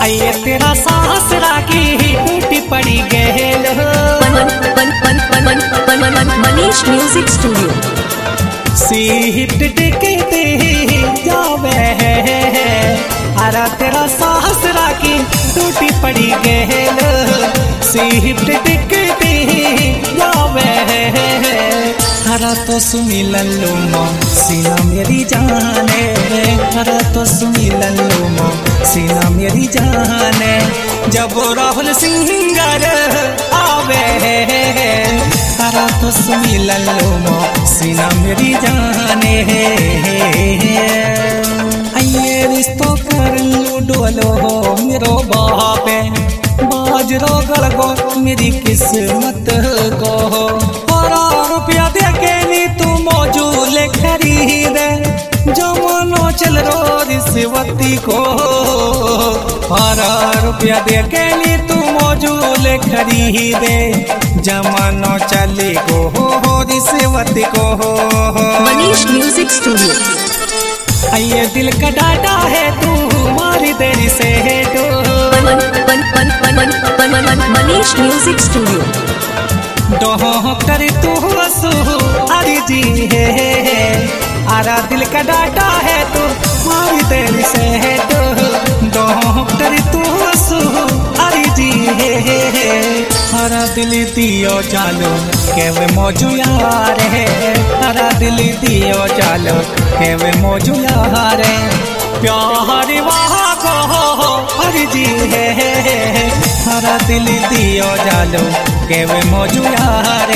आइए तेरा सासरा की टूटी पड़ी गेल मनीष म्यूजिक स्टूडियो। शिफ्ट टिकते जावे अरे तेरा सासरा की टूटी पड़ी गेल शिफ्ट टिकते जावे हरा तो सुनी लल्लू मो सीना मेरी जाने हरा तो सुनी लल्लू मो सीना मेरी जाने जब राहुल सिंगर आवे हरा तो सुनी लल्लू मो सीना मेरी जाने आइए रिश्तो कर डोलो मेरो बापे बाजरो गलगो मेरी किस्मत को रुपया दे के नी तू मौजूद खरीदे जमानो चल रो रिश्वती को रुपया दे के नी तू मौजूद खरीदे जमानो चले को रिश्वती को। Manish music studio. आइए दिल का डाटा है तू मारी देरी से है तो मनीष म्यूजिक स्टूडियो। डॉक्टर तू हंसू अरे जी है आरा दिल का डाटा है तो मारी देरी से है तो डॉक्टर तू हंसू अरे जी है हरा दिल दियो चालो के वे मौजू यार है हरा दिल दियो चालो के वे मौजू यार है प्यार वहाँ को अरे जी है हरा दिल दियो जालो के वे मौजू यार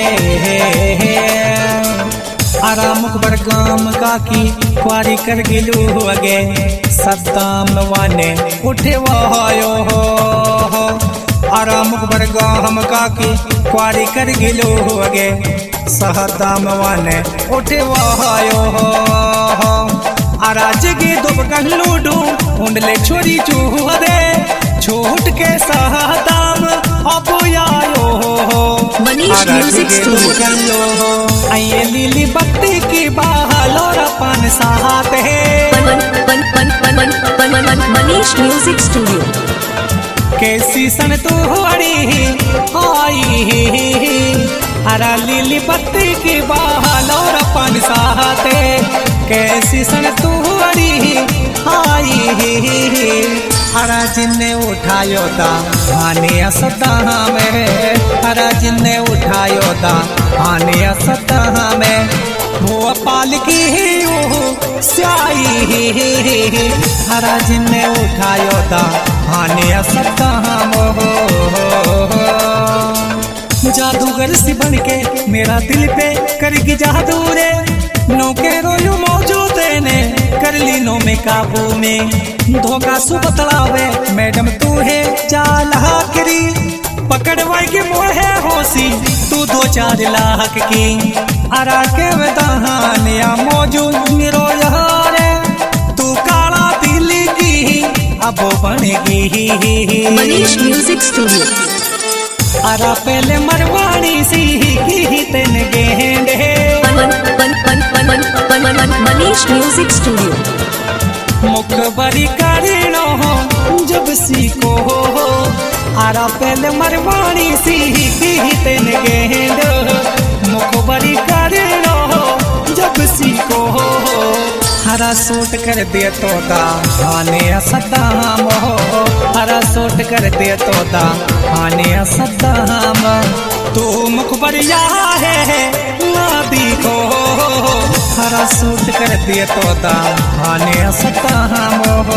आराम बरगाम काकी क्वारी कर गिलू अगे सद्दाम वाने उठे वायो हो आराम बरगाम काकी क्वारी कर गिलू अगे सद्दाम वाने उठे वायो हो आराज गे दुब कल्लू उंडले छोरी चूह दे छोट के सद्दाम अब आयो हो मनीष म्यूजिक स्टूडियो। आइए लीली बत्ती की बहालोर पान साथ है मनीष म्यूजिक स्टूडियो। कैसी सन तू हड़ी आई अरा लीली बत्ती की बहालोर पान साथ है कैसी सन तू हड़ी आई हरा जिन्ने उठायो दा आने सदा में हरा जिन्ने उठायो दा आने सदा में वो पालकी स्याई हरा जिन्ने उठायो दा आने सदा जादूगर सी बन के मेरा दिल पे करगी जादू रे नो के रोयो मौजूद ने कर ली नो में काबू में धोखा सु बतलावे मैडम तू है चाल हाकरी पकड़वाई के मोहे होसी तू 2-4 लाख की अरा के वदान या मौजूद मेरो यारे तू काला दिली की अब बनेगी मनीष म्यूजिक स्टूडियो। अरा पहले मरवानी सी की तेन गेंडे मनीष म्यूजिक स्टूडियो। मुखबरी करीनो जब सीखो आरा पहले मरवानी सी की तेन गेंड मुखबरी करीनो जब सीखो हरा सूट कर दे तो दा आने सद्दाम हो हरा सूट कर दे तो दा आने सद्दाम तू मुखबरिया है लादी को हरा सूट कर दे तो दा आने सद्दाम हो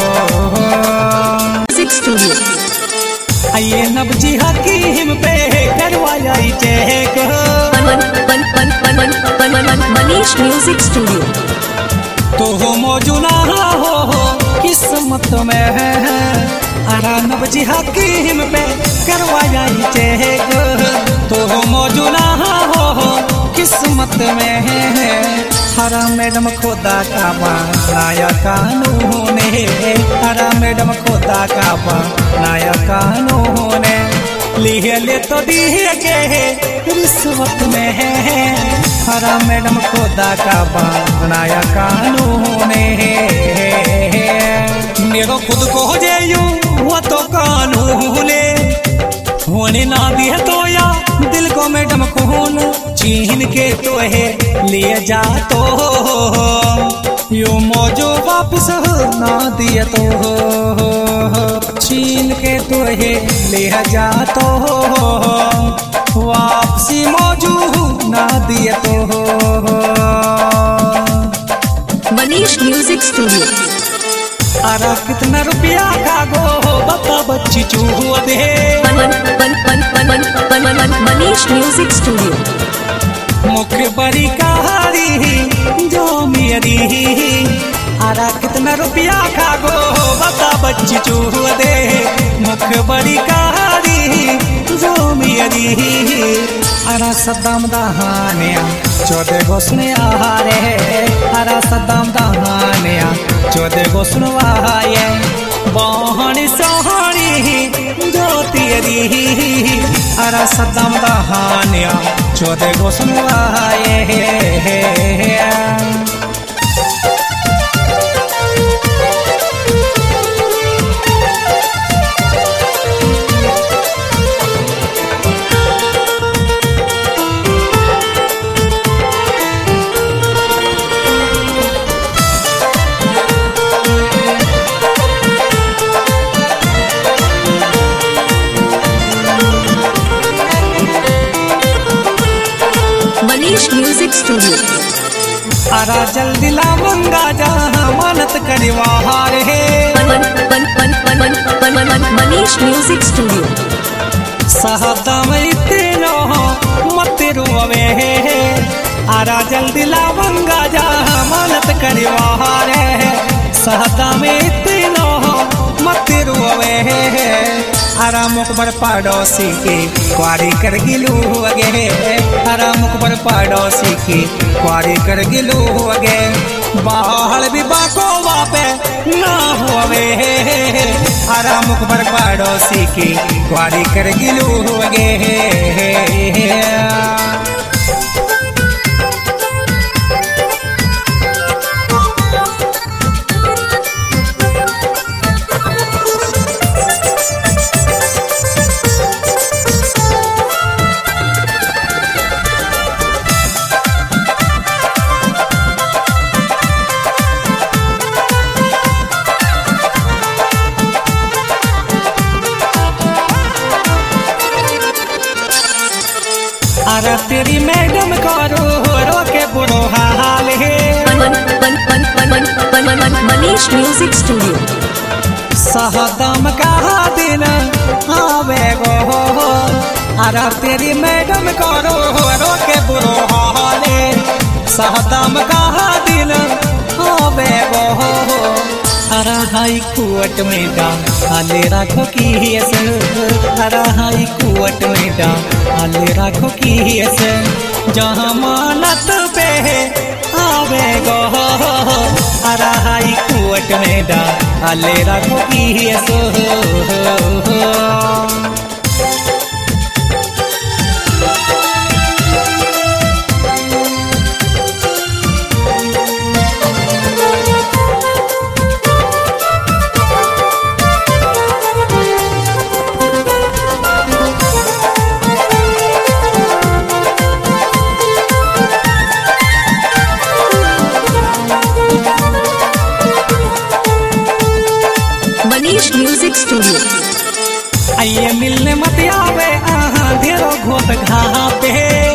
आइए नबजी हकीम पे करवाया चेक मनीष म्यूजिक स्टूडियो। तो मौजूना हो किस्मत में है अरा नबजी हकीम पे करवाया चेक तो मौजूना हो किस्मत में है हरा मैडम खुदा का बनाया कानून है हरा मैडम खुदा का बनाया कानून लिए ले तो दिए के रिश्वत में है हरा मैडम खुदा का बनाया कानून है मेरो खुद को जेयू वो तो कानूने होने ना दिया तो या दिल को मैडम खून छीन के तो है लिए जा तो यो मौजो वापस ना दिया तो छीन के तो है ले जा तो वापसी मौजू ना दिया तो मनीष म्यूजिक स्टूडियो। अरे कितना रुपया का गो बता बच्ची चूह दे मनीष म्यूजिक स्टूडियो। मुख्य बड़ी कहानी जो मेरी अरे कितना रुपया का गो बता बच्ची चूह दे मुख्य बड़ी कहानी जो मेरी अरे सद्दाम दहानिया 14 गो सुने आहारे अरे सद्दाम दहानिया 14 गो सुनवाए बहनी सोहनी जो तेरी अरे सद्दाम दहानिया 14 गो सुनवाए मनीष म्यूजिक स्टूडियो। अरा जल्दी ला मंगा जा मानत करी वाहार है मनीष म्यूजिक स्टूडियो। सहदा में तेरो मत रोवे अरा जल्दी ला मंगा जा मानत करी वाहार है सहदा में तेरो मत रोवे अरा मुकबर पड़ोसी की क्वारी कर गिलू अगे अरा मुकबर पड़ोसी की क्वारी कर गिलू अगे बाहर भी बाको वापे ना हुए अरा मुकबर पड़ोसी की क्वारी कर गिलू अगे अरे तेरी मैडम करो रो के बुरो हाल है मनीष म्यूजिक स्टूडियो। सहदम कहा दिन आवे गो अरे तेरी मैडम करो रो के बुरो हाल है सहदम कहा दिन आवे गो अरे हाई कुवट में डाल आले राखो की अरे हाई कुवट में डाल आले राखो की जहाँ मानत पे आवे गो अरे हाई कुवट में डाल आले राखो की मनीष म्यूजिक स्टूडियो। आइए मिलने मत आवे ढेरों घोट घा पे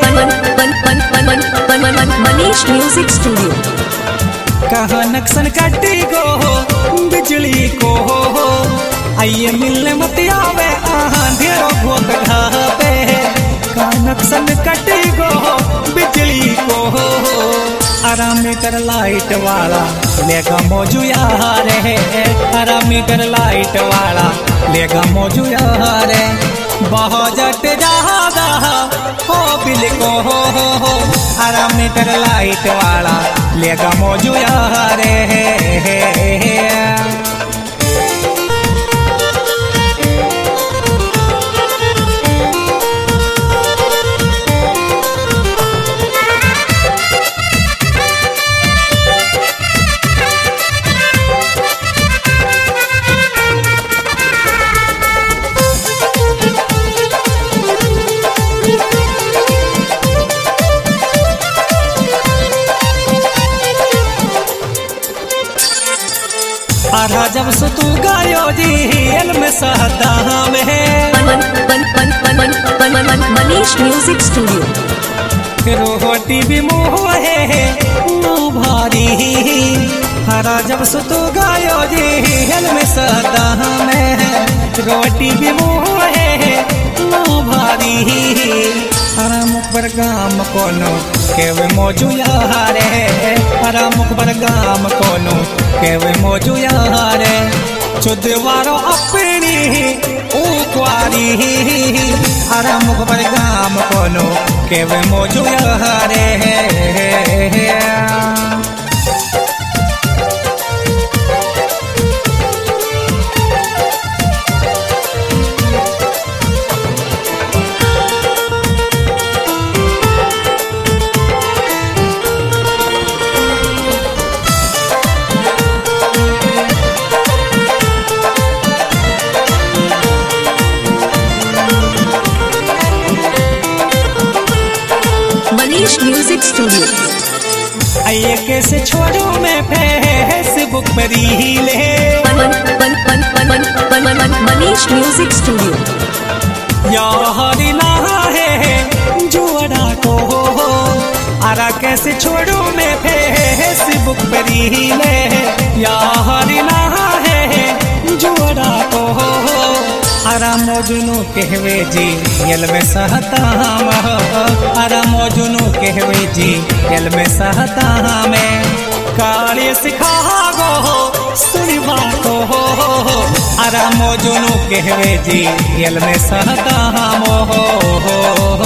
मनीष म्यूजिक स्टूडियो। कहाँ नक्सन कटी गो बिजली को आइए मिलने मत आवे ढेरों घोट घा पे कहाँ नक्सन कटी गो बिजली को आराम मीटर लाइट वाला लेगा मौजू यार है आराम मीटर लाइट वाला लेगा मौजू यार है बहुत ज्यादा हो बिल को हो आराम मीटर लाइट वाला लेगा मौजू यार है सो तू गायो जी हियल में सहता में मनीष म्यूजिक स्टूडियो। रोटी भी मुँह है भारी हरा जब सो तू गायो जी हियल में सहता में रोटी भी मुँह है भारी हरा मुख पर गाम कोनो केवे मौजू यारे हरा मुख पर गाम कोनो केवे मौजू यारे चुदवारो अपनी उक्वारी हरा मुख पर गाम कोनो केवे मौजू यारे मनीष म्यूजिक स्टूडियो। आइए कैसे छोड़ू मैं फेसबुक पर रीले मनीष म्यूजिक स्टूडियो। यारी ना है जुआड़ा को आरा कैसे छोड़ू मैं फेसबुक पर रीले यारी ना है जुआड़ा को आरा मौजूनु कहवे जी यल में सहता आरा मौजूनु कहवे जी यल में सहता में कार्य सिखा गो सुनी बातो आरा मौजूनु कहवे जी यल में सहता मोहो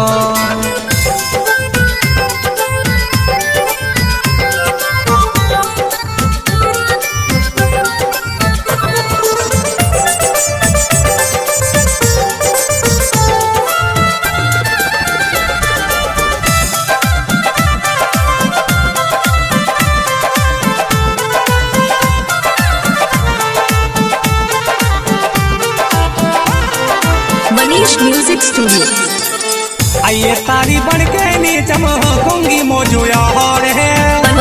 मनीष म्यूजिक स्टूडियो। आइए तारी बढ़ के नीचे कहूंगी मौजू यार है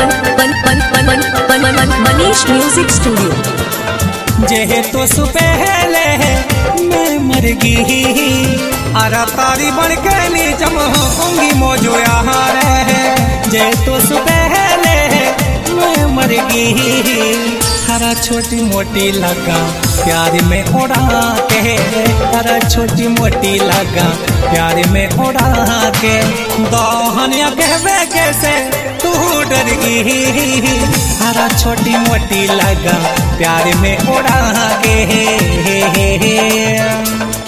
मनीष म्यूजिक स्टूडियो। जे तो सुपहले मैं मर गई आरा तारी बढ़ के नीचे कहूंगी मौजू यार है जे तो सुपहले मैं मर गई हरा छोटी मोटी लगा प्यार में उड़ा के हरा छोटी मोटी लगा प्यार में उड़ा के दोहनिया कहवे कैसे तू डर गई हरा छोटी मोटी लगा प्यार में उड़ा के